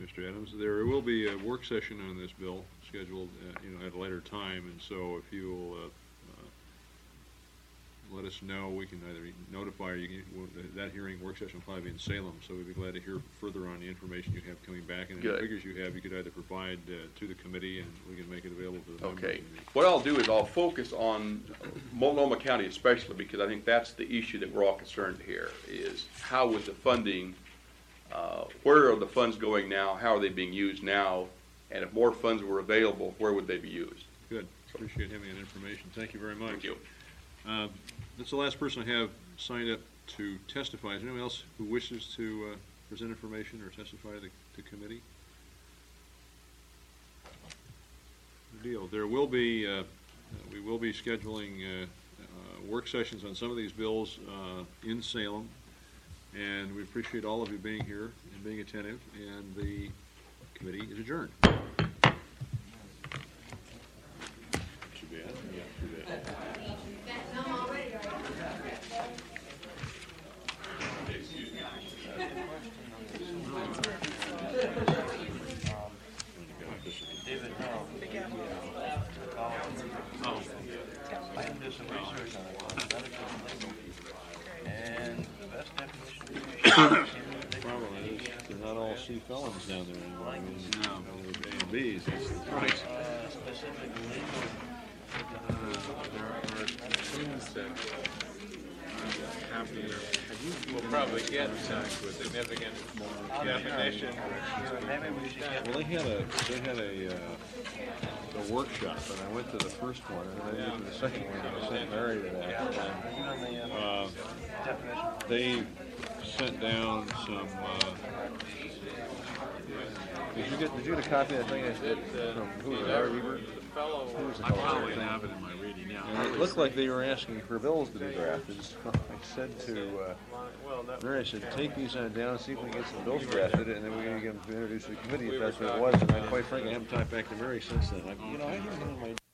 Mr. Adams. There will be a work session on this bill scheduled, at a later time, and so if you'll let us know, we can either notify you. That hearing work session will probably be in Salem, so we'd be glad to hear further on the information you have coming back, and any figures you have, you could either provide to the committee, and we can make it available to the members. Okay. What I'll do is I'll focus on Multnomah County especially, because I think that's the issue that we're all concerned here, is how is the funding, where are the funds going now, how are they being used now, and if more funds were available, where would they be used? Good. Appreciate having that information. Thank you very much. Thank you. That's the last person I have signed up to testify. Is there anyone else who wishes to present information or testify to committee? Good deal. There will be, we will be scheduling work sessions on some of these bills in Salem, and we appreciate all of you being here and being attentive, and the committee is adjourned. Too bad. Yeah, too bad. David, I can do some research on it, and the best definition The problem is, they're not all C felons down there anymore. I mean, no. They're A and Bs. That's the point. specific There are things that happen. We'll probably get to a significant definition. maybe we should get Well, they had a workshop, and I went to the first one, and then I went to the second one, and I sent Mary to that. And, they sent down some. Did you get a copy of that thing? From who was it? Larry Ebert? The fellow, I probably have it in my reading now. And it looked like they were asking for bills to be drafted. So I said to Mary, I said, take these on down, see if we can get some bills drafted, and then we're going to get them introduced to the committee if that's what it was. And I, quite frankly, I haven't talked back to Mary since then. I haven't been in my